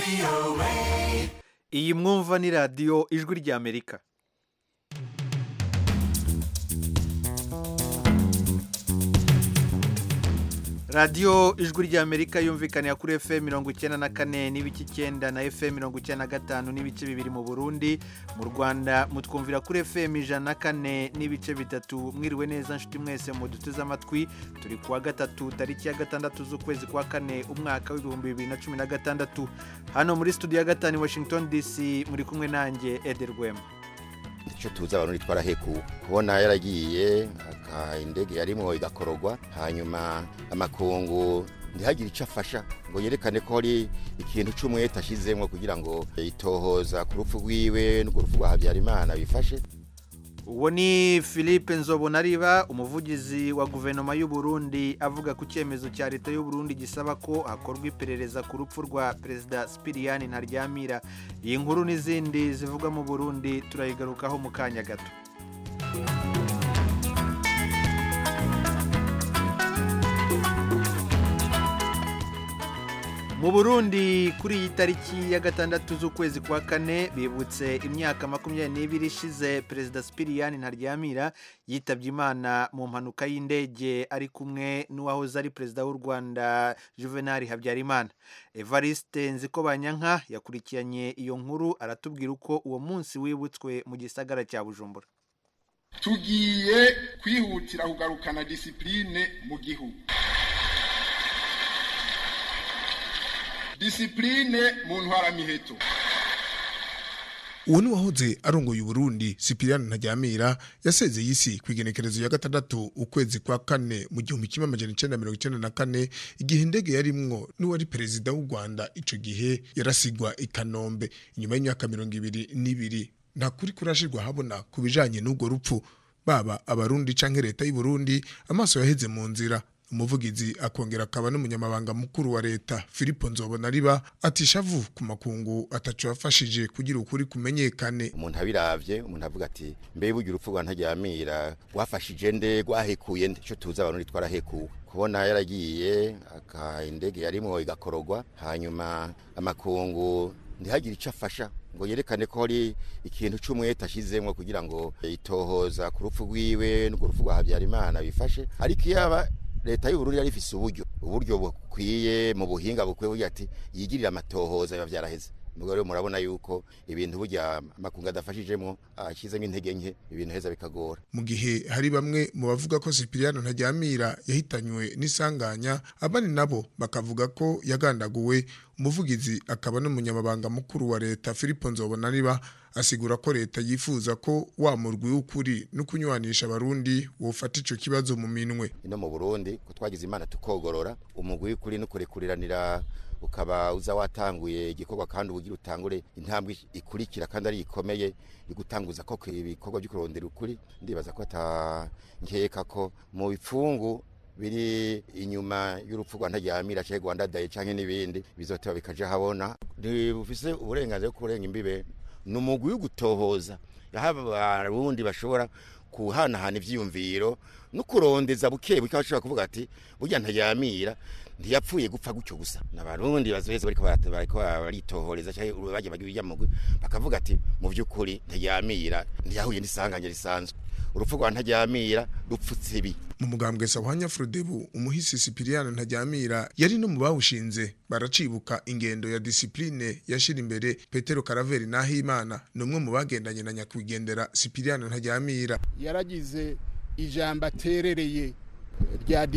iyi mwumva ni radiyo ijwi ry'Amerika. radiyo ijwi ry'Amerika yumvikanira kuri FM 94 n'ibice 9 na FM 95 n'ibice 2 mu Burundi. Mu Rwanda mutwumvira kuri FM 104 n'ibice 3. Mwiriwe neza nshuti mwese mu duteze amatwi. Turi kuwa gatatu tariki ya 6 z'ukwezi kwa 4 umwaka wa 2016. Hano muri studio ya gatanu Washington DC muri kumwe nanjye Ederwem. Icyo tuza abantu twaraheku kubona yaragiye indege yarimo igakorogwa hanyuma amakungu ndihagira icyo afasha ngo yerekane ko ari ikintu cy'umwete ashizemo kugira ngo itohoza ku rupfu rwiwe no ku rupfu rwa Habyarimana bifashe. Uwo ni Philippe Nzobonariba, umuvugizi wa guverinoma y'u Burundi, avuga ku cyemezo cya leta y'u Burundi gisaba ko hakorwa iperereza ku rupfu rwa Perezida Sipiriyani Ntaryamira. Iyi nkuru n'izindi zivuga mu Burundi turayigarukaho mu kanya gato. Mu Burundi kuri iyi tariki ya 6 z'ukwezi kwa 4 bibutse imyaka 22 ishize Perezida Sipiriyani Ntaryamira yitabye Imana mu mpanuka y'indege ari kumwe n'uwahoze ari Perezida w'u Rwanda Juvenal Habyarimana. Evariste Nzikobanyanka yakurikiranye iyo nkuru aratubwira uko uwo munsi wibutswe mu gisagara cya Bujumbura. Tugiye kwihutira kugarukana discipline mu gihugu. Discipline mu ntwara miheto. Uwo ni wahoze arongoye Burundi Sipiriyani Ntaryamira yasezeye isi ku igenekerezo ya 6 ukwezi kwa 4 mu 1994 igihe indege yarimwo n'uwari perezida w'u Rwanda ico gihe yarasigwa i Kanombe. Inyuma y'imyaka 22 nta kuri kurashirwa habona kubijanye n'ubwo rupfu, baba abarundi canke leta y'u Burundi amaso yaheze mu nzira. Umuvugizi akongera akaba n'umunyamabanga mukuru wa leta Philippe Nzobonariba atishavu ku makungu ataco yafashije kugira ukuri kumenyekane. Umuntu abiravye umuntu avuga ati mbe bugira urupfu rwa Ntaryamira rwafashije nde rwahekuye nde. Cyo tuza abantu twaraheku kubona yaragiye indege yarimo igakorogwa hanyuma amakungu ndihagira icyo afasha ngo yerekane ko ari ikintu cy'umwete ashizemo kugira ngo itohoza ku rupfu rwiwe no ku rupfu rwa Habyarimana bifashe. Ariko yaba leta y'u Burundi yari ifise uburyo bukwiye mu buhinga bukwiye ati yigirira amatohoza biba byaraheze. Nubwo rero murabona yuko ibintu burya amakungu adafashijemo ashizemo intege nke ibintu heza bikagora. Mu gihe hari bamwe mu bavuga ko Sipiriyani Ntaryamira yahitanywe n'isanganya, abandi nabo bakavuga ko yagandaguwe. Umuvugizi akaba n'umunyamabanga mukuru wa leta Philippe Nzobonariba asigura ko leta yifuza ko wamurwi w'ukuri no kunywanisha abarundi wofata ico kibazo mu minwe. Ino mu Burundi ko twagize Imana tukogorora umugwi w'ukuri no kurekuriranira ukaba uza watanguye igikorwa kandi ugira utangure intambwe ikurikira kandi ari ikomeye igutanguza ko ibikorwa byo kurondera ukuri. Ndibaza ko atankeka ko mu bipfungu biri inyuma y'urupfu rwa Ntaryamira cye Rwanda Day canke n'ibindi bizoteba bikaje habona. Bufise uburenganzira bwo kurenga imbibe n'umugwi w'ugutohoza yahaba abarundi bashobora kuhanahana ivyiyumviro no kurondeza buke bikabashobora kuvuga ati burya Ntaryamira ntiyapfuye gupfa gucyo gusa. N'abarundi bazoheza bariko baritohoreza cyaje baje bagiye mugwi bakavuga ati mu by'ukuri Ntaryamira ntiyahuye n'isanganya risanzwe. Urupfu rwa Ntaryamira rupfutse ibi. Mu mugambwe Sahwanya Frodebu umuhisi Sipiriyani Ntaryamira yari no mu bawushinze baracibuka ingendo ya discipline yashira imbere. Petero Karaveri Nahimana numwe mu bagendanye na nyakwigendera Sipiriyani Ntaryamira yaragize ijambo aterereye rya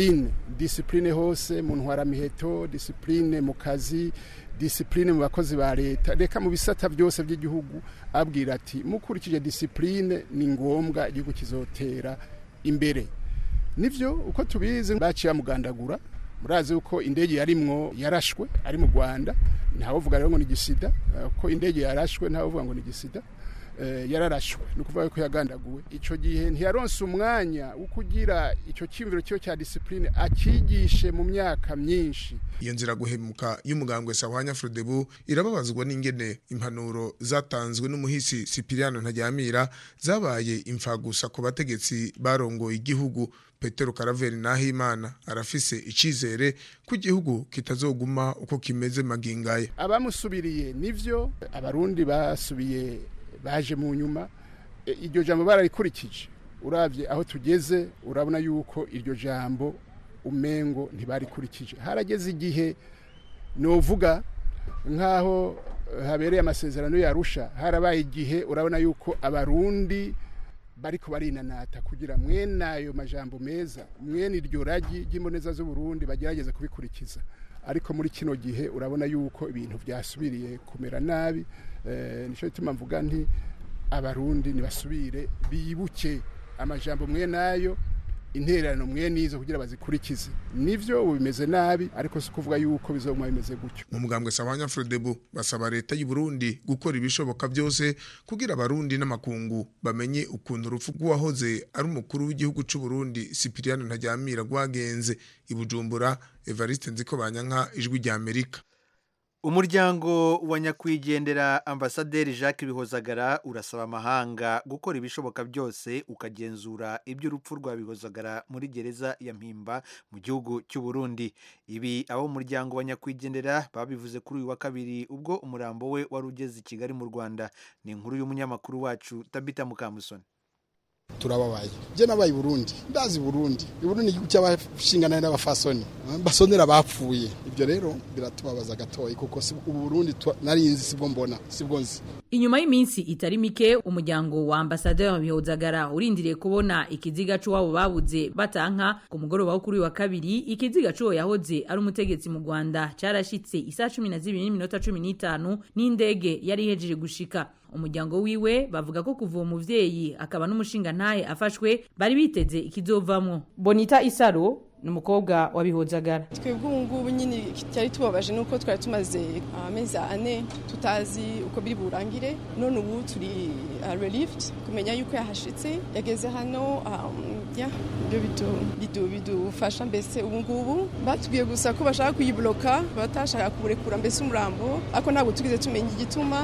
discipline hose mu ntwara miheto, discipline mu kazi, discipline mu bakozi ba leta, reka mu bisata byose by'igihugu. Abwira ati mukurikije discipline ni ngombwa igihugu kizotera imbere. Nivyo uko tubizi baciye mugandagura. Murazi uko indege yarimwo yarashwe ari mu Rwanda, ntawovuga rero ngo ni gisida, ko indege yarashwe ntawovuga ngo ni gisida. yararashwe ni ukuvuga ko yagandaguwe icyo gihe ntiyaronse umwanya wo kugira icyo cyimviro cyo cya discipline akigishe mu myaka myinshi. Iyo nzira guhemuka y'umugambwe Sahwanya Frodebu irababazwa n'ingene impanuro zatanzwe n'umuhisi Sipiriano Ntaryamira zabaye imfagusa ku bategetsi barongoye igihugu. Petero Karaveri Nahimana arafise icizere ko igihugu kitazoguma uko kimeze magingaye. Abamusubiriye nivyo abarundi basubiye baje mu nyuma iryo jambo bararikurikije. Uravye aho tugeze urabona yuko iryo jambo umengo ntibarikurikije. Harageze igihe novuga nkaho habereye amasezerano yarusha harabaye igihe urabona yuko abarundi bariko barinanata kugira mwene ayo majambo meza mwene iryo ragi ry'imboneza z'u Burundi bagerageza kubikurikiza. Ariko muri kino gihe urabona yuko ibintu byasubiriye kumera nabi. Nico bituma mvuga nti abarundi nibasubire bibuke amajambo mwene ayo intererano mwene izo kugira bazikurikize. Nivyo bimeze nabi ariko si kuvuga yuko bizoguma bimeze gutyo. Mu mugambwe Sahwanya Frodebu basaba leta y'u Burundi gukora ibishoboka byose kugira abarundi n'amakungu bamenye ukuntu urupfu rw'uwahoze ari umukuru w'igihugu cy'u Burundi Sipiriano Ntaryamira rwagenze. I Bujumbura, Evariste Nzikobanyanka, Ijwi rya Amerika. Umuryango wa nyakwigendera Ambasaderi Jacques Bihozagara urasaba amahanga gukora ibishoboka byose ukagenzura iby'urupfu rwa Bihozagara muri gereza ya Mpimba mu gihugu cy'u Burundi. Ibi abo umuryango wa nyakwigendera babivuze kuri uyu wa kabiri ubwo umurambo we wari ugeze i Kigali mu Rwanda. Ni inkuru y'umunyamakuru wacu Tabita Mukamusoni. Turababaye je nabaye Burundi ndazi Burundi igihugu cy'abashingana n'abafasoni basonera bapfuye. Ibyo rero biratubabaza gatoyi kuko Burundi narinzi sibwo mbona sibwo nzi. Inyuma y'iminsi itari mike umuryango wa Ambassadeur Bihozagara urindiriye kubona ikiziga c'uwabo babuze batanka ku mugoroba wo kuri wa kabiri. Ikiziga c'uwo yahoze ari umutegetsi mu Rwanda carashitse isa 12:15 n'indege yari ihejeje gushika. Umuryango wiwe bavuga ko kuva umuvyeyi akaba n'umushinga ntahe afashwe bari biteze ikizovamwo. Bonita Isaro n'umukobwa wa Bihozagara. Twebwe ngubu nyine cyari tubabaje nuko twari tumaze amezi ane tutazi uko biri burangire. None ubu turi relieved kumenya yuko yahashitse yageze hano. Ibyo bidufasha mbese ubu ngubu batubwiye gusa ko bashaka kuyibloka batashaka kuburekura mbese umurambo ako ntabwo tugize tumenya igituma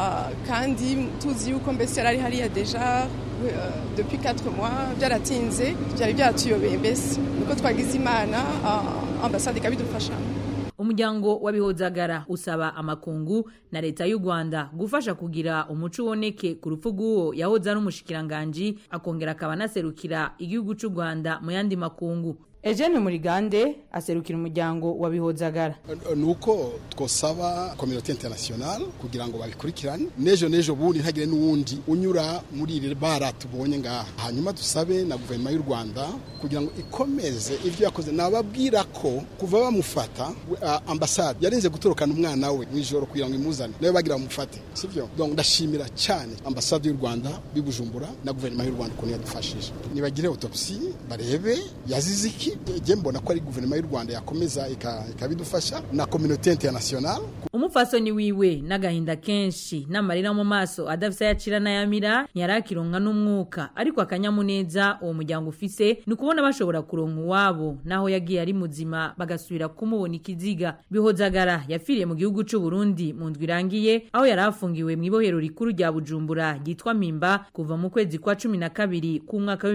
kandi tuzi yuko mbese yari hariya deja depuis 4 mois byaratinze byari byatuyobeye mbese nuko twagize imana ambassade kabidufasha. Umuryango wa Bihozagara usaba amakungu na leta y'u Rwanda gufasha kugira umuco uboneke ku rupfu rw'uwo yahoze ari umushikiranganje akongera akaba naserukira igihugu cy'u Rwanda mu yandi makungu. Eugene Murigande aserukira umuryango wa Bihozagara. Nuko twosaba communauté internationale kugira ngo babikurikirane nejo bundi ntagire n'uwundi unyura muri ire bara tubonye ngaha. Hanyuma dusabe na guverinoma y'u Rwanda kugira ngo ikomeze ivyo yakoze. Nababwira ko kuva bamufata ambassade yarinze gutorokana umwana we mwijoro kugira ngo imuzane nayo bagira bamufate sivyo. Donc ndashimira cyane ambassade y'u Rwanda bibujumbura na guverinoma y'u Rwanda ko yadufashije. Nibagire autopsie barebe yaziziki. Je mbona ko ari guverinoma y'u Rwanda yakomeza ikabidufasha na communauté internationale. Umufasoni wiwe n'agahinda kenshi n'amarira mu maso adafise yacira na yamira yarakironka n'umwuka ariko akanyamuneza uwo muryango ufise ni kubona bashobora kuronka uwabo naho yagiye ari muzima bagasubira kumubona ikiziga. Bihozagara yafiriye mu gihugu cy'u Burundi mu ndwi irangiye aho yarafungiwe mu ibohero rikuru rya Bujumbura ryitwa Mpimba kuva mu kwezi kwa 12 ku mwaka wa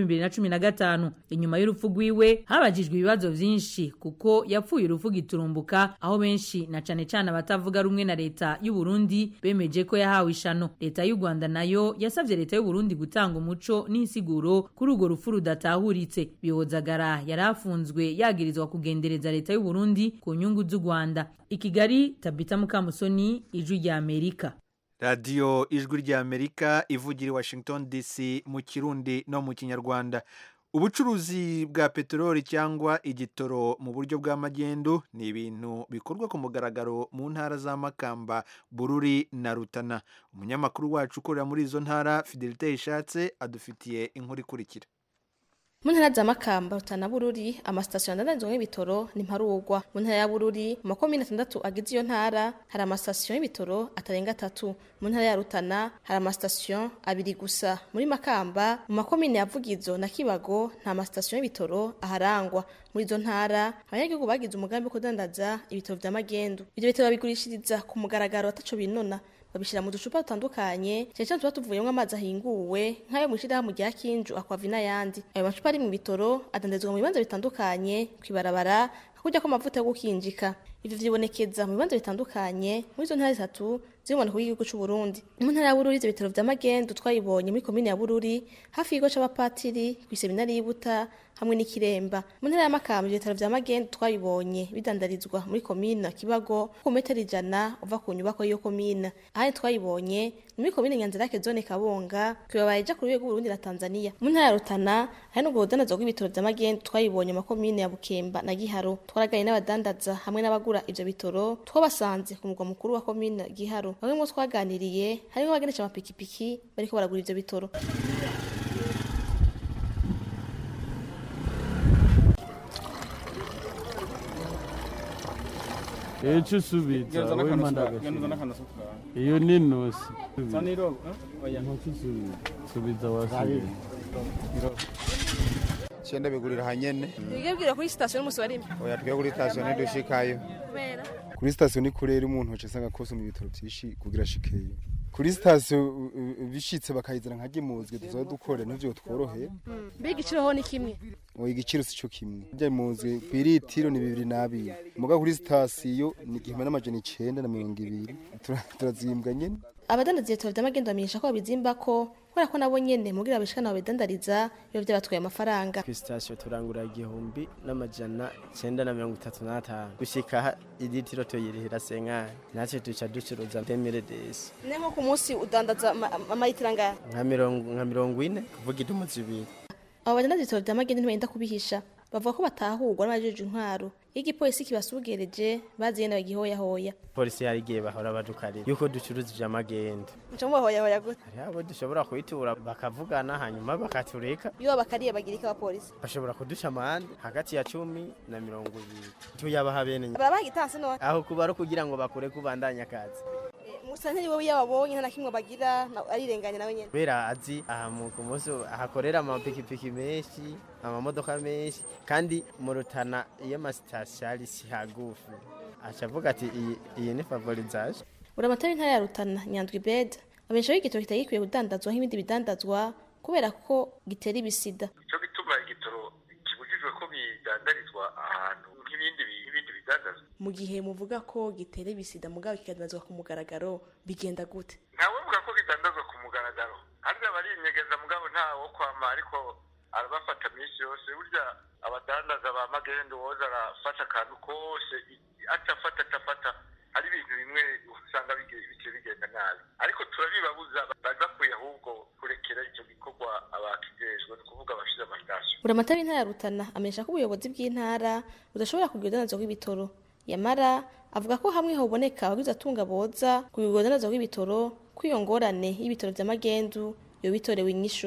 2015. Inyuma y'urupfu rwiwe habajijwe ibibazo vyinshi kuko yapfuye uruvuga iturumbuka aho benshi na cane cane abatavuga rumwe na leta y'u Burundi bemeje ko yahawe ishano. Leta y'u Rwanda nayo yasavye leta y'u Burundi gutanga umuco n'insiguro kuri urwo rupfu rudatahuritse. Bihozagara yarafunzwe yagirizwa kugendereza leta y'u Burundi ku nyungu z'u Rwanda. I Kigali, Tabita Mukamusoni, Ijwi rya Amerika. Radio Ijwi rya Amerika ivugira Washington DC mu Kirundi no mu Kinyarwanda. Ubucuruzi bwa peteroli cyangwa igitoro mu buryo bw'amagendo ni ibintu bikorwa ku mugaragaro mu ntara za Makamba, Bururi na Rutana. Umunyamakuru wacu ukorera muri izo ntara Fidelite Ishatse adufitiye inkuru ikurikira. mu ntara za Makamba, Rutana, Bururi amasitasiyo adandarizwamwo ibitoro ni mparugwa. Mu ntara ya Bururi mu makomine 6 agize iyo ntara hari amasitasiyo y'ibitoro atarenga 3. Mu ntara ya Rutana hari amasitasiyo 2 gusa. Muri Makamba mu makomine ya Vugizo na Kibago nta masitasiyo y'ibitoro aharangwa. Muri izo ntara abanyagihugu bagize umugambi wo kudandaza ibitoro vya magendu. Ivyo bitoro babigurishiriza ku mugaragaro ataco binona, babishira mu ducupa dutandukanye cyane tuba tuvuyemo amazi ahinguwe nk'ayo mushira mu rya Kinju Aquavina yandi. Ayo macupa ari mu bitoro adandazwa mu bibanza bitandukanye kwibarabara kujya ko amavuta yo gukinjika. Ivyo vyibonekeza mu bibanza bitandukanye muri zo ntara 3 ziboneka ku gihugu cy'u Burundi. Mu ntara ya Bururi ivyo bitoro vya magendu twayibonye muri komine ya Bururi hafi y'igo c'abapatiri ku seminari y'Ibuta hamwe n'Ikiremba. Mu ntara ya Makamba ivyo bitoro vya magendu twayibonye bidandarizwa muri komine Kibago ku metero 100 uva ku nyubako y'iyo komine. Ahandi twayibonye muri komine Nyanzarake zone Kabonga kwibabaye ja ku rwego Burundi na Tanzania. Mu ntara ya Rutana hari no gudandaza kw'ibitoro vya magendu twayibonye mu komine ya Bukemba na Giharo. Twaragaye n'abadandaza hamwe n'abagura ivyo bitoro twabasanze ku mugwa mukuru wa komine Giharo. Bamwe mu twaganiriye harimo abagenesha amapikipiki bariko baragura ivyo bitoro. Echo subiza we mandaga. Iyo ni nusi. Saniro oya subiza wasi. Cyenda bigurira hanyene. Bigebwira kuri station musi warimo. Oya twe kuri station dushikayo. Kuri station ni kurera umuntu wacu asanga kose mu bitoro byishi kugira shikeye. Kuri station bishitse bakayizana nkagimuzwe tuzo dukore n'ivyo tworohe. Mbega igiciro ho ni kimwe. Oya igiciro sico kimwe. Bya muzwe kwiritiro ni 22. Muga kuri station ni 1920. Turazimbwa nyene. Abadandaza ibitoro vy'amagendo bamenyesha ko babizimba ko kubera ko nabo nyene mugira bashikana babidandariza iyo vyabatwaye amafaranga. Ku station turangura 1935 gushika iditiro toyirihira senkari natwe duca ducuruza 2010. Nenko ku munsi udandaza amayitiranga nka 40 kuvuga idumuzi 2. Abo badandaza ibitoro vy'amagendo ntibenda kubihisha bavuga ko batahurwa n'abajeje intwaro. Igipolisi kibasugereje baziyenda bagihoyahoya. Polisi yarigiye bahora badukarira yuko ducuruza ivya magendo. Ncomwe hoyahoya gute? Hariho dushobora kuyitura bakavugana hanyuma bakatureka. Iyo bakariye bagirika abapolisi. Bashobora kudusha amande hagati ya 10 na 20. Tuyabaha bene. Babagitanse none. Aho kubara kugira ngo bakure kubandanya akazi. Musanteri wewe yababonye nta kimwe bagira arirenganya nawe nyene. Bera azi aha mu kumuso ahakorera amapikipiki menshi, amamodoka menshi kandi mu Rutana iyo masitasiyo si hagufi. Acavuga ati iyi ni favorisage. Uramatari ntara ya Rutana Nyandwi Bed abesha y'igitoro kitagikwiye kudandazwa nk'ibindi bidandazwa kubera ko gitera ibisida. Cyo bituma igitoro kibujijwe ko bidandarizwa ahantu nk'ibindi bidandazwa. Mu gihe muvuga ko gitera ibisida mugabo kikadandazwa ku mugaragaro bigenda gute? Ntawe uvuga ko bidandazwa ku mugaragaro. Ariko bari inyegeza mugabo ntawo kwama ariko arabafata misi yose burya abadandaza ba magendo woza arafata kantu kose atafata hari ibintu bimwe usanga bigenda nabi ariko turabibabuza bari bakwiye ahubwo kurekera icyo gikorwa abakigejwe ni kuvuga abashize amastasyo. Uramatari ntara ya Rutana amenyesha ko ubuyobozi bw'intara budashobora kugira udandazo rw'ibitoro. Yamara avuga ko hamwe hoboneka abagize atunga boza kugira udandazo rw'ibitoro kwiyongorane y'ibitoro vya magendu yo bitorewe inyishu.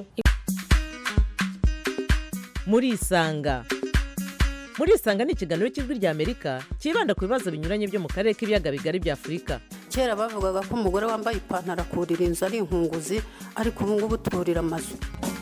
Muri isanga ni ikiganiro cy'ijwi rya Amerika kibanda ku bibazo binyuranye byo mu karere k'ibiyaga bigari bya Afurika. Kera bavugaga ko umugore wambaye ipantaro akurira inzu ari inkunguzi ariko ubu ngubu turira amazu.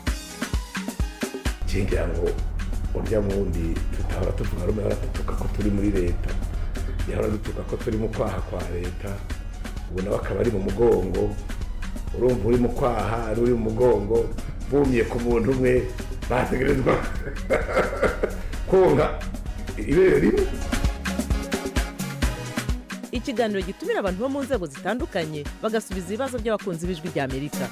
Kingira ngo urya mundi tutahora tuvuga rumwe baratuka ko turi muri leta. Yahora dutuka ko turi mu kwaha kwa leta. Ubu nawe akaba ari mu mugongo. Urumva uri mu kwaha ari uri mu mugongo bumye ku muntu umwe bategerezwa konga ibere rimwe. Ikiganiro gitumira abantu bo mu nzego zitandukanye bagasubiza ibibazo by'abakunzi b'ijwi rya Amerika.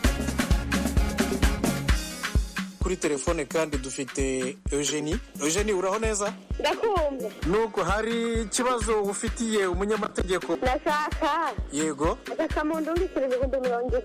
Kuri telefone kandi dufite Eugenie uraho neza? Ndakumva. Nuko hari ikibazo ufitiye umunyamategeko? Ndashaka. Yego. Akamuntu uri 220.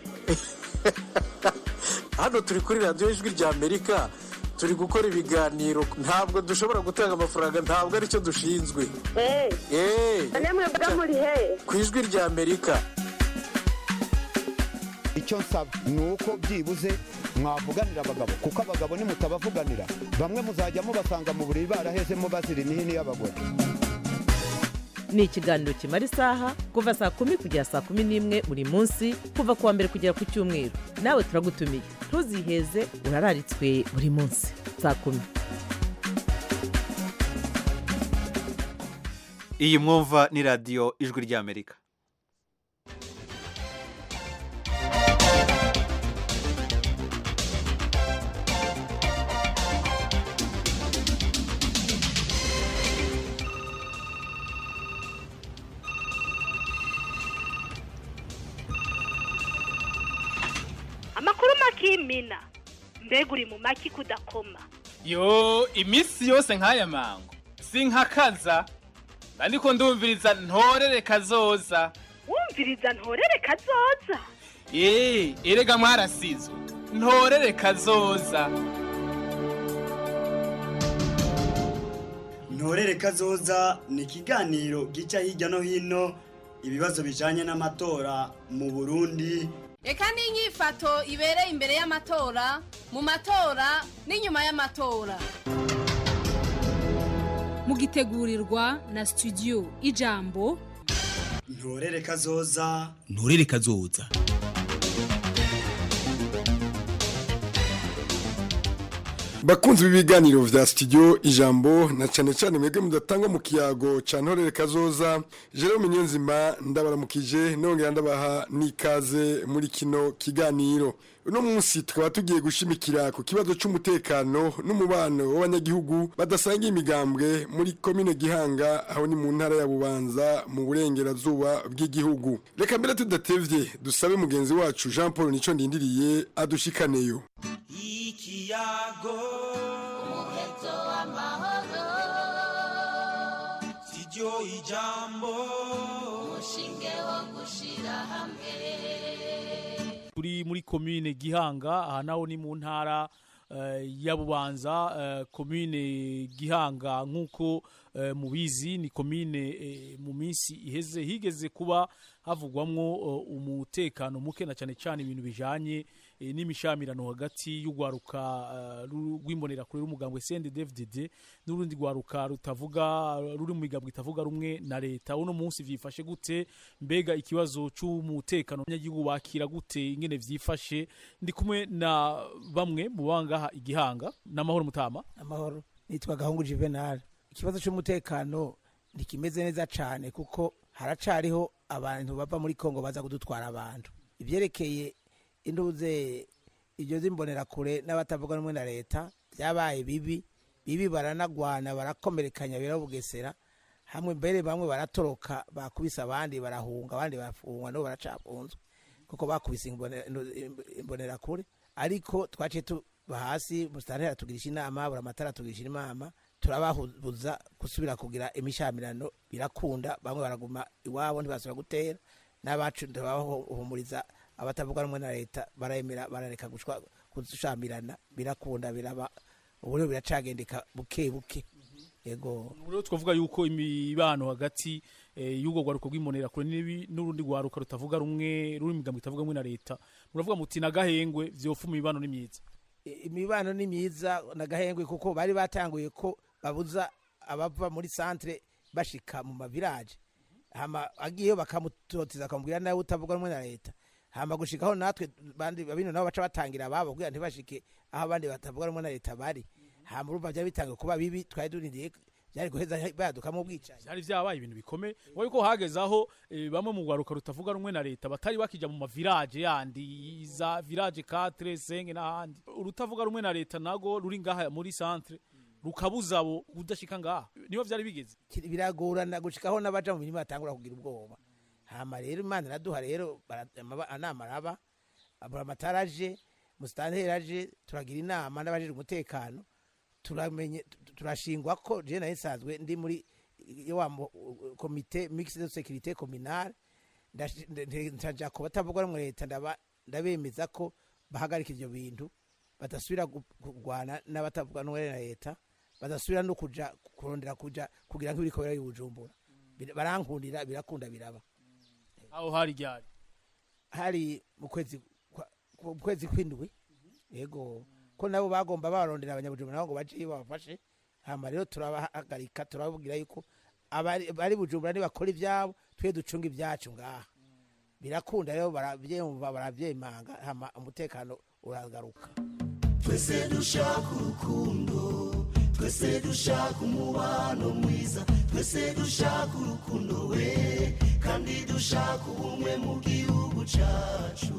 Hano turi kuri radio ijwi rya Amerika turi gukora ibiganiro ntabwo dushobora gutanga amafaranga ntabwo ari cyo dushinzwe. Namwe muri he? Ku ijwi rya Amerika. Icyo nsaba nuko byibuze mwavuganira abagabo kuko abagabo nimutabavuganira bamwe muzajya mubasanga mu buriri barahezemo bazira imihini y'abagore. ni ikiganiro kimara isaha kuva saa 10 kugera saa 11 buri munsi kuva kuwa mbere kugera ku cyumweru. nawe turagutumiye ntuziheze urararitswe buri munsi saa 10. iyi mwumva ni radiyo ijwi ry'Amerika. amakuru makimina mbega uri mu maki kudakoma. yo iminsi yose nk'aya mango sinkakaza ndiko ndumviriza ntorere kazoza. wumviriza ntorere kazoza? erega mwarasizwe ntorere kazoza. ntorere kazoza ni ikiganiro gica hirya no hino ibibazo bijanye n'amatora mu Burundi. Eka n'inyifato ibereye imbere y'amatora, mu matora n'inyuma y'amatora. Mugitegurirwa na studio Ijambo. ntorere kazoza. ntorere kazoza. bakunzi b'ibiganiro vya studio Ijambo na cyane cyane mwebwe mudatanga mu kiyago ca ntorere kazoza. Jerome Nyenzima ndabaramukije nongera ndabaha nikaze muri kino kiganiro. Uno munsi tukaba tugiye gushimikira ku kibazo c'umutekano n'umubano w'abanyagihugu badasangiye imigambwe muri komine Gihanga aho ni mu ntara ya Bubanza mu burengerazuba bw'igihugu. Reka mbere tudatevye dusabe mugenzi wacu Jean Paul Nico Ndindiriye adushikaneyo. Ikiyago umuheto w'amahoro siryo ijambo umushinge wo gushira hamwe. Turi muri komine Gihanga aha naho ni mu ntara ya Bubanza. Komine Gihanga nkuko mubizi ni komine mu minsi iheze higeze kuba havugwamwo umutekano muke na cyane cyane ibintu bijanye n'imishamirano hagati y'ugwaruka rw'imbonera kure rumugambwe CNDD-FDD n'urundi gwaruka rutavuga ruri mu migambwe itavuga rumwe na leta. Uno munsi vyifashe gute? Mbega ikibazo c'umutekano n'abanyagihugu bakira gute ingene vyifashe? Ndi kumwe na bamwe mu bangaha Igihanga. Namahoro Mutama. Amahoro, nitwa Gahungu Juvenal. Ikibazo c'umutekano ndikimeze neza cyane kuko haracariho abantu bava muri Kongo baza kudutwara abantu. Ivyerekeye induze ibyo zimbonera kure n'abatavuga rumwe na leta byabaye bibi baranagwana barakomerekanya birabugesera hamwe mbere bamwe baratoroka bakubisa abandi barahunga abandi bafungwa no baracapunzwe kuko bakubise imbonera kure. Ariko twaciye bahasi mustantera tugirisha inama buramatara tugirisha inama turabahuza gusubira kugira imishamirano birakunda bamwe baraguma iwabo ntibasubira gutera n'abacu ndabahumuriza abatavuga rumwe na leta baremera barareka gushamirana birakunda biraba ubu biracagendeka buke buke. Yego rero twavuga yuko imibano hagati y'ugo gwaruko rw'imonera kure n'urundi gwaruka rutavuga rumwe ruri migambwe itavuga rumwe na leta muravuga muti nagahengwe vyofuma imibano ni myiza. Imibano ni myiza nagahengwe kuko bari batanguye ko babuza abava muri centre bashika mu mavirage hama agiye bakamutoteza akamubwira nawe utavuga rumwe na leta hama gushikaho natwe bandi babino nabo baca batangira babo kugira ntibashike aho abandi batavuga rumwe na leta bari hama urumva bya bitangiye kuba bibi twari durindiye byari guheza baduka mu bwicaye. Byari vyabaye ibintu bikomeye yuko hagezaho bamwe mu gwaruka rutavuga rumwe na leta batari bakija mu mavirage yandi za village 4 5 n'ahandi. Urutavuga rumwe na leta nago ruri ngaha muri centre rukabuza abo kudashika ngaha niho vyari bigeze. Biragorana gushikaho n'abaja mu mirimo batangura kugira ubwoba. Hama rero Imana iraduha rero anama raba aburamataraje mustanteraje turagira inama n'abajije umutekano turamenye turashingwa ko je na isanzwe ndi muri wa comité mixte de sécurité communale ndaja ko batavuga rumwe leta ndabemeza ko bahagarika ivyo bintu badasubira kugwana n'abatavuga rumwe na leta badasubira no kuja kurondera kuja kugira ngo ibikobera y'Ubujumbura barankundira birakunda biraba. Aho hari ryari hari mu kwezi kwindwi yego ko nabo bagomba barondera abanyabujumbura nabo ngo baje babafashe hama rero turabahagarika turababwira yuko bari bujumbura nibakora ivyabo twe ducunga ibyacu ngaha birakunda rero baravyumva baravyemanga hama umutekano uragaruka. Twese dushaka urukundo, twese dushaka umubano mwiza, twese dushaka urukundo we, kandi dushaka ubumwe mu gihugu cacu.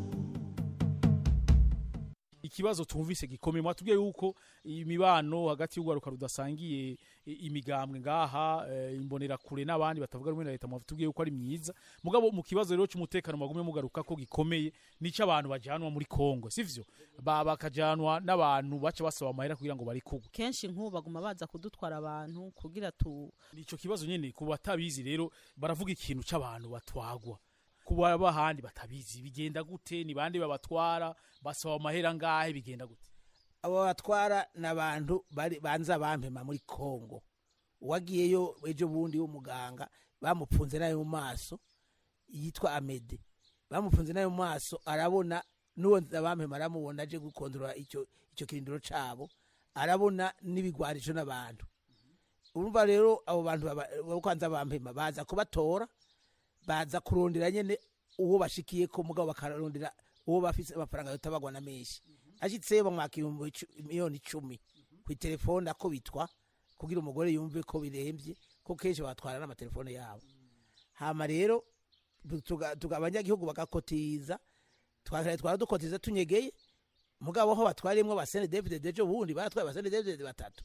Ikibazo tumvise gikomeye mwatubwiye yuko imibano hagati y'ugwaruka rudasangiye imigambwe ngaha imbonera kure n'abandi batavuga rumwe na leta mwatubwiye yuko ari myiza mugabo mu kibazo rero cy'umutekano magumye mugaruka ko gikomeye nico abantu bajanwa muri Kongo sivyo bakajanwa n'abantu baca basaba amahera kugira ngo bari kugwa kenshi nk'ubu baguma baza kudutwara abantu kugira nico kibazo nyene ku batabizi rero baravuga ikintu c'abantu batwagwa kuba bahandi batabizi bigenda gute ni bande babatwara basaba amahera ngahe bigenda gute abo batwara nabantu banza bampema muri Kongo wagiyeyo ejo bundi w'umuganga bamupfunze nayo mu maso yitwa Amede bamupfunze nayo mu maso arabona nuwo bampema aramubona aje gukondora icyo kirindiro cabo arabona n'ibigwarisho n'abantu urumva rero abo bantu bakwanza bampema baza kubatora baza kurondera nyene uwo bashikiye ko mugabo bakarondera uwo bafise amafaranga yotabagwa na menshi ashitse bamwaka 10,000,000 ku telefone ako bitwa kugira umugore yumve ko birembye ko kenshi batwara n'amatelefone yabo hama rero tugabanyagihugu bagakotiza twara dukotiza tunyegeye mugabo ho batwarimwe basene David Dejo bundi baratwaye basene David batatu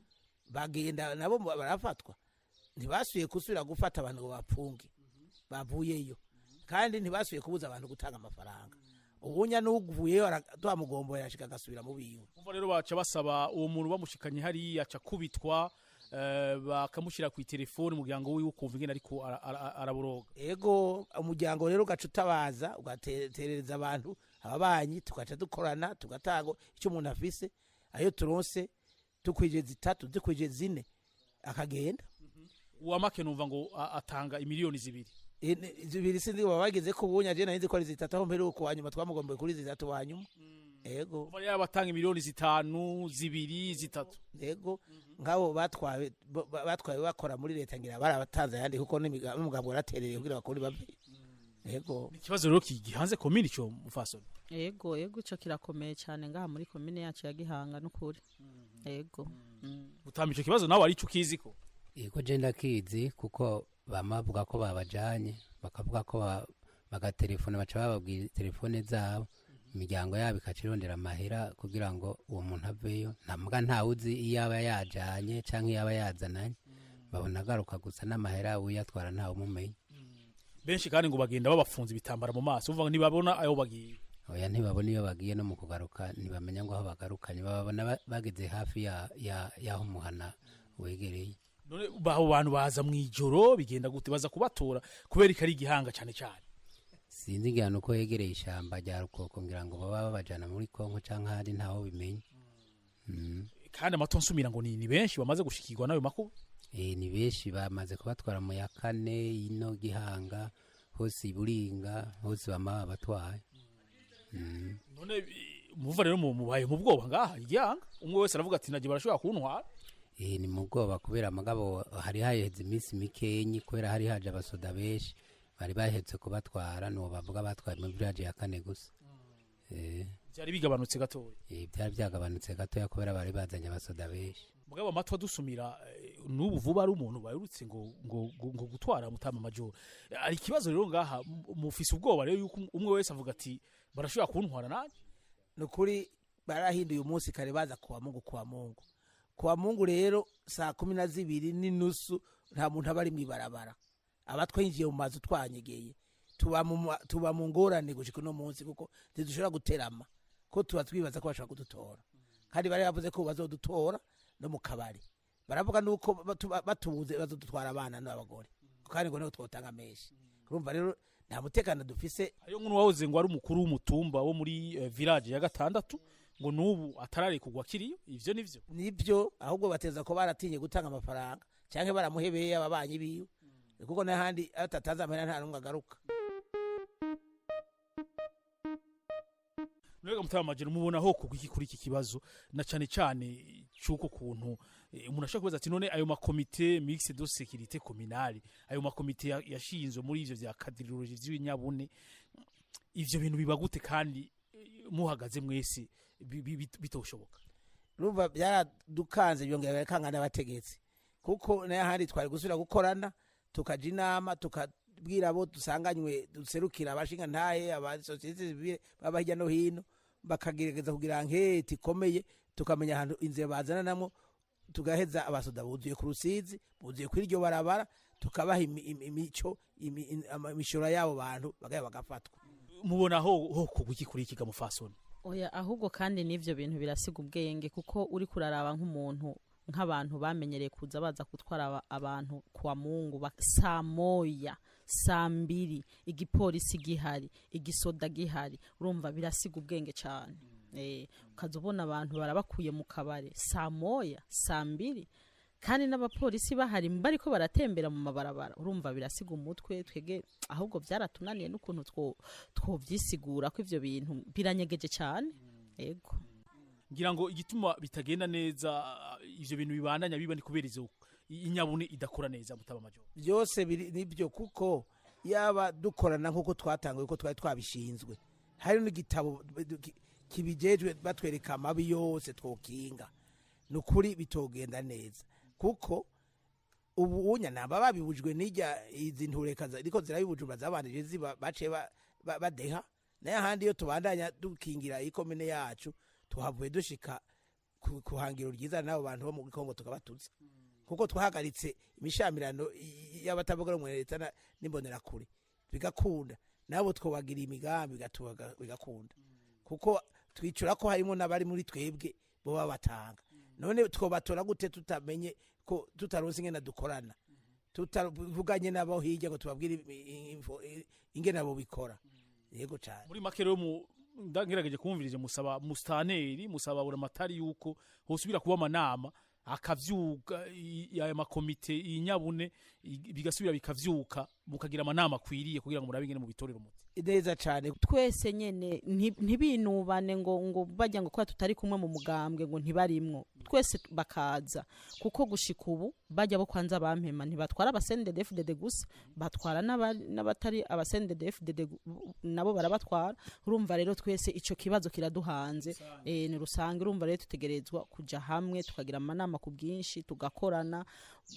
bagenda nabo barafatwa ntibasuye kusubira gufata abantu ngo bapfunge bavuyeyo kandi ntibasuye kubuza abantu gutanga amafaranga ubunya n'uguvuyeyo aratwamugombo yashika gasubira mu biwe umva rero baca basaba uwo muntu bamushikanye hari aca kubitwa bakamushira ku telefone umuryango wiwe ukumva ingene ariko araboroga ego umuryango rero gacutabaza ugaterereza abantu ababanyi tugaca dukorana tugatango icyo umuntu afise ayo turonse tukwije 3 dukwije 4 akagenda uwamake numva ngo atanga imiliyoni 2 zibiri sindi babageze ko bunya je narinze ko ari 3 aho mbere uko wanyuma twamugombe kuri 3 wanyuma ego bari abatanga imiliyoni 5 2 3 ego ngabo batwaye bakora muri leta ngira barabatanza yandi kuko n'umugabo waraterereye kugira bakuri babe ego ikibazo rero kigihanze komini cyo mufasoni ego ico kirakomeye cyane ngaha muri komine yacu ya Gihanga n'ukuri ego utambije kibazo nawe ari cyo kiziko ego je ndakizi kuko bamavuga ko babajanye bakavuga ko bagatelefone baca bababwira telefone zabo imiryango yabo ikacirondera amahera kugira ngo uwo muntu aveyo ntamuga ntawuzi iyaba yajanye canke iyaba yazananye babona garuka gusa n'amahera uyatwara ntawe mumenye benshi kandi ngo bagenda babafunze ibitambara mu maso uvuga ntibabona ayo bagiye oya ntibabona iyo bagiye no mu kugaruka ntibamenya ngo aho bagarukanye babona bageze hafi yaho umuhana wegereye none baho bantu baza mwijoro bigenda gute baza kubatora kubera ikari Gihanga cyane cyane sinzi ngano ko yegereye ishamba rya Rukoko ngira ngo baba babajana muri Kongo canke hari ntaho bimenye kandi amatonsumira ngo ni benshi bamaze gushikirwa nayo makuru ni benshi bamaze kubatwara mu ya 4 ino Gihanga hose Buringa hose bama batwaye none muva rero mubaye mu bwoba ngaha Gihanga umwe wese aravuga ati naje barashobora kuntwara ni mu bwoba kubera amagabo hari haheze iminsi mikeyi kubera hari haje abasoda benshi bari bahetse kubatwara no bavuga batwaye mu village ya 4 gusa byari bigabanutse gatoya byari byagabanutse gatoya kubera bari bazanye abasoda benshi mugabo amatwa dusumira n'ubu vuba ari umuntu bayurutse ngo gutwara mutama majoro ari kibazo rero ngaha mufise ubwoba rero yuko umwe wese avuga ati barashobora kuntwara nanje nukuri barahinduye umunsi kare baza kuwa Mungu rero saa 12:30 nta muntu abari mwibarabara abatwinjiye mu mazu twanyegeye tuba mu ngorane gushika no munsi kuko dushobora guterama ko tuba twibaza ko bashaka kudutora kandi bari bavuze ko bazodutora no mu kabari baravuga nuko batubuze bazodutwara abana n'abagore kandi ngo no twotanga meshi urumva rero nta mutekano dufise ayo nkuru wahoze ngo ari umukuru w'umutumba wo muri village ya 6 ngo nubu atarare kugwa kiriyo ivyo nivyo ahubwo bateza ko baratinye gutanga amafaranga canke baramuhebeye ababanyi biwe kuko n'ahandi atataza amena nta numwe agaruka Nega mutamajene mubona ho kugiki kuri iki kibazo na cyane cyane cyuko kuntu umuntu ashaka kubaza ati none ayo makomite mixed de sécurité communale ayo makomite yashinzwe muri ivyo vya cadrologie vy'inyabune ivyo bintu biba gute kandi muhagaze mwese bitoshoboka rumva byaradukanze byongera bikangana abategetsi kuko naye handi twari gusubira gukorana tukaja inama tukabwira abo dusanganywe duserukira abashinga ntahe aba societe civile baba hirya no hino bakagerageza kugira nketi ikomeye tukamenya ahantu inzira bazananamo tugaheza abasoda buzuye ku rusizi buzuye kuri iryo barabara tukabaha imico imishora yabo bantu bagafatwa mubona ho kugiki kuri iki gamufasoni oya ahubwo kandi n'ivyo bintu birasiga ubwenge kuko uri kuraraba nk'umuntu nk'abantu bamenyereye kuza baza gutwara abantu kwa Mungu saa moya saa mbiri igipolisi gihari igisoda gihari urumva birasiga ubwenge cyane ukazubona abantu barabakuye mu kabare saa moya saa mbiri kandi n'abapolisi bahari bariko baratembera mu mabarabara urumva birasiga umutwe twege ahubwo byaratunaniye n'ukuntu twovyisigura ko ivyo bintu biranyegeje cyane yego ngira ngo igituma bitagenda neza ivyo bintu bibandanya biba ni kubera izo inyabune idakora neza mutaba majoro byose nibyo kuko yaba dukorana nkuko twatanguye ko twari twabishinzwe hari n'igitabo kibijejwe batwereka amabi yose twokinga nukuri bitogenda neza kuko ubu unya namba babibujwe n'ijya izi nturekaza ariko zirabibujura zabanije ziba bace badeha naye handi yo tubandanya dukingira ikomene yacu tuhavuye dushika kuhangiro ryiza nabo bantu bo mu Kongo tukabatuza kuko twahagaritse imishamirano y'abatavuga mu leta n'imbonera kure bigakunda nabo twobagira imigambi bigakunda kuko twicura ko harimo nabari muri twebwe bo babatanga none twobatora gute tutamenye ko tutaronse ingena dukorana tutavuganye nabo hirya ngo tubabwire ingena abo bikora yego cyane muri makero mu ndangerageje kumvirije musaba mustaneri musaba buramatari yuko hosubira kuba manama akavyuka ya makomite inyabune bigasubira bikavyuka mukagira amanama kwiriye kugira ngo murabingene mu bitorero umuti neza cyane twese nyene ntibinubane ngo bajya ngo kwa tutari kumwe mu mugambwe ngo ntibarimwo twese bakaza kuko gushika ubu bajya bo kwanza bampema ntibatwara abasendedefdd gusa batwara n'abatari abasendedefdd nabo barabatwara urumva rero twese ico kibazo kiraduhanze ni rusanga urumva rero tutegerezwa kuja hamwe tukagira amanama ku bwinshi tugakorana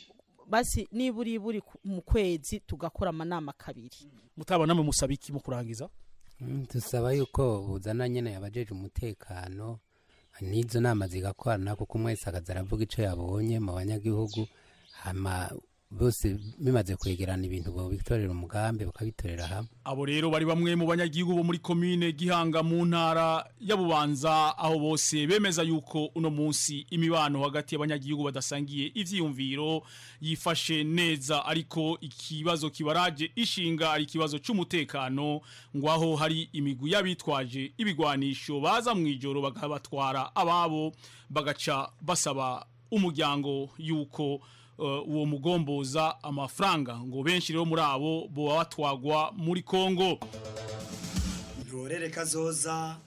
basi niburi mu kwezi tugakora amanama kabiri mutabana mu musabiki mu kurangiza tusaba yuko buzana nyene yabajeje umutekano nizo nama zigakorana kuko mwese akazaravuga ico yabonye mu banyagihugu hama bose bimaze kwegerana ibintu bo bitorera umugambi bakabitorera hamwe abo rero bari bamwe mu banyagihugu bo muri commune Gihanga mu ntara ya Bubanza aho bose bemeza yuko uno munsi imibano hagati y'abanyagihugu badasangiye ivyiyumviro yifashe neza ariko ikibazo kibaraje ishinga ari ikibazo c'umutekano ngwaho hari imigwi y'abitwaje ibigwanisho baza mwijoro bagabatwara ababo bagaca basaba umuryango yuko uwo mugomboza amafaranga ngo benshi rero muri abo bo batwagwa muri Kongo nturere kazoza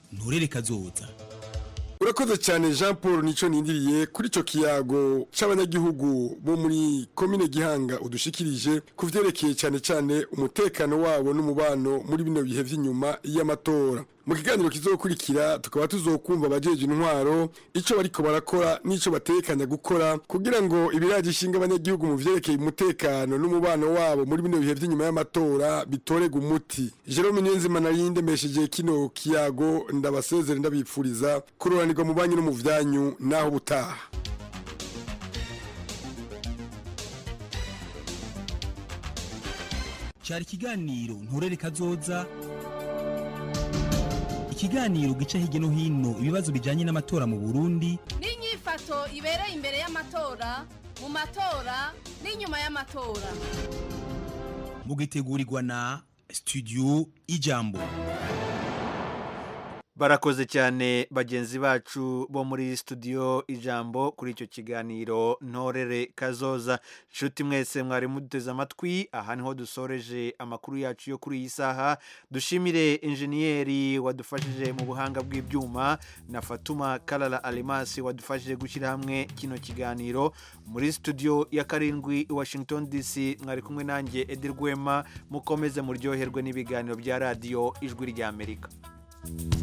urakoze cyane Jean Paul nico nindiriye kuri ico kiyago c'abanyagihugu bo muri commune Gihanga udushikirije kuvyerekeye cyane umutekano wabo n'umubano muri bino bihe vy'inyuma y'amatora mu kiganiro kizokurikira tukaba tuzokumva abajeje intwaro ico bariko barakora n'ico batekanya gukora kugira ngo ibiraje ishinga abanyagihugu mu vyerekeye umutekano n'umubano wabo muri bino bihe vy'inyuma y'amatora bitorega umuti Jerome Niyonzima narinde mesheje kino kiyago ndabasezere ndabipfuriza kuroranirwa mu banyu no mu vyanyu naho butaha cyari kiganiro nturere kazoza ikiganiro gica hirya no hino ibibazo bijanye n'amatora mu Burundi n'inyifato ibereye imbere y'amatora mu matora n'inyuma y'amatora mugitegurirwa na Studio Ijambo barakoze cyane bagenzi bacu bo muri studio Ijambo kuri icyo kiganiro ntorere kazoza. Nshuti mwese mwari muduteze amatwi, aha niho dusoreje amakuru yacu yo kuri iyi saha. Dushimire injeniyeri wadufashije mu buhanga bw'ibyuma na Fatuma Kalala Alimasi wadufashije gushyira hamwe kino kiganiro. Muri studio ya karindwi Washington DC mwari kumwe nanjye Edir Rwema. Mukomeze muryoherwe n'ibiganiro bya radio Ijwi ry'Amerika.